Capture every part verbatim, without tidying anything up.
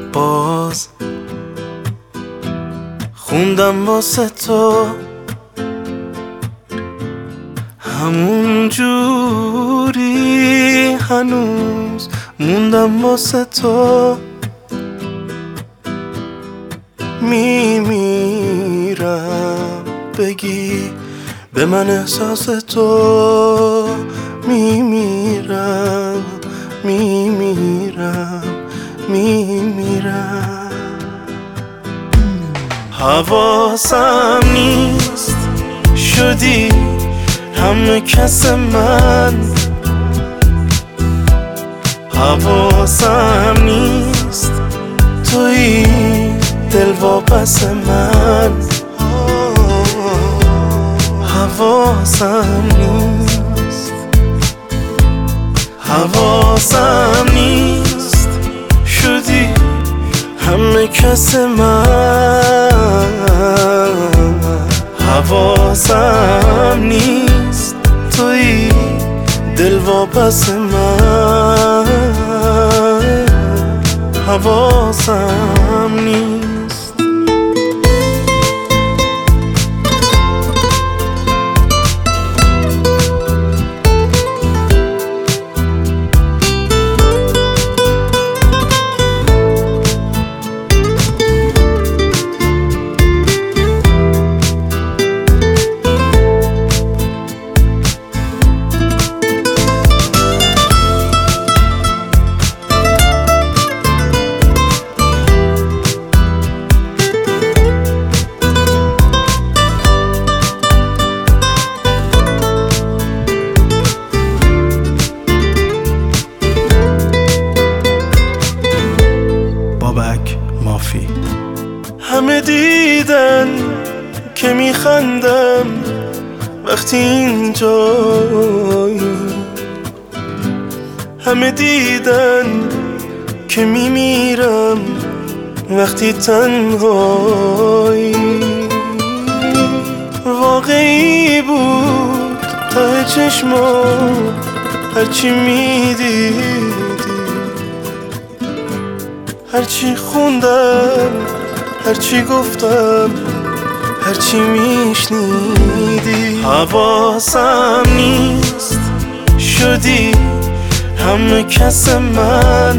باز خوندم واسه تو همون جوری هنوز موندم واسه تو میمیرم بگی به من احساس تو میمیرم میمیرم میمیرم حواسم نیست شدی همه کس من حواسم نیست توی دل واپس من حواسم نیست حواسم نیست شدی همه کس من حواسم نیست توی دل واپس من حواسم نیست مافی همه دیدن که میخندم وقتی اینجایی همه دیدن که میمیرم وقتی تنهایی واقعی بود ته چشما هرچی میدیدی هرچی خوندم هرچی گفتم هرچی میشنیدی حواسم نیست شدی همه کس من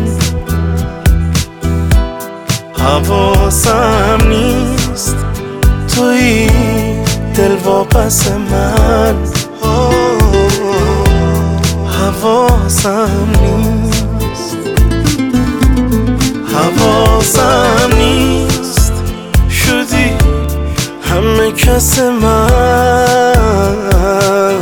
حواسم نیست توی دل واپس من حواسم نیست حواسم نیست شدی همه کس من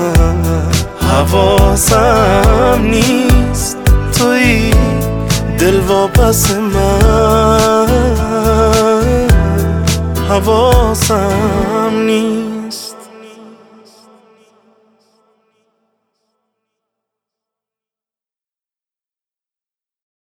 حواسم نیست توی دل واپس من حواسم نیست